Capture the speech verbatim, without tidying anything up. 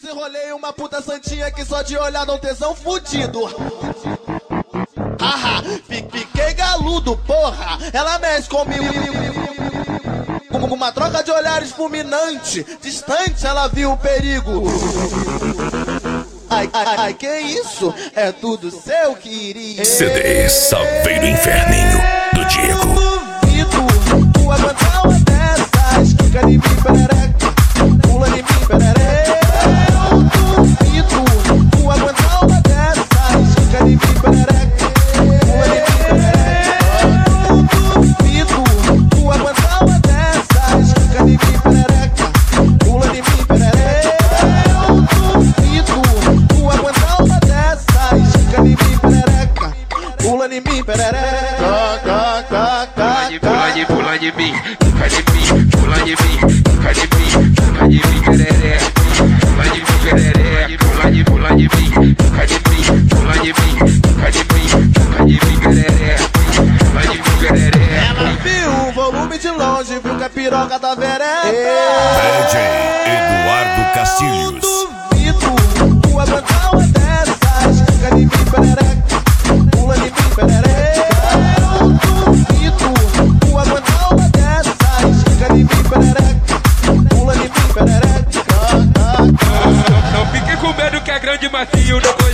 Desenrolei uma puta santinha que só de olhar dá um tesão fudido. Haha, fiquei galudo, porra. Ela mexe comigo. Com uma troca de olhares fulminante. Distante ela viu o perigo. Ai, ai, ai, que isso? É tudo seu que iria. C D Saveiro Inferninho do Diego. Duvido tu aguentar uma dessas. Fica de mim, perereca. Pula de mim, perereca. Eu duvido tu aguentar uma dessas. Fica de mim, perereca. Pula de mim, perereca. Eu duvido tu aguentar uma dessas. Fica de mim, perereca. Pula de mim, perereca. Eu duvido tu aguentar uma dessas. Fica de mim, perereca. Pula de mim, perereca. Pula de, pula de mim, fica de mim, pula de mim, fica de mim, pula de mim, pereré. Pula de mim, pereré, pula de, pula de mim, fica de mim, pula de mim, fica de mim, fica de mim, pereré. Pula de mim, pereré. Ela viu o volume de longe, viu que a piroca tá vereca. D J Eduardo Castilhos. Duvido tu aguentar uma dessas. Fica de mim, perereca. Pula de mim, perereca. Eu duvido tu aguentar uma dessas. Fica de mim, perereca. Pula de mim, perereca. Não fique com medo que é grande macio.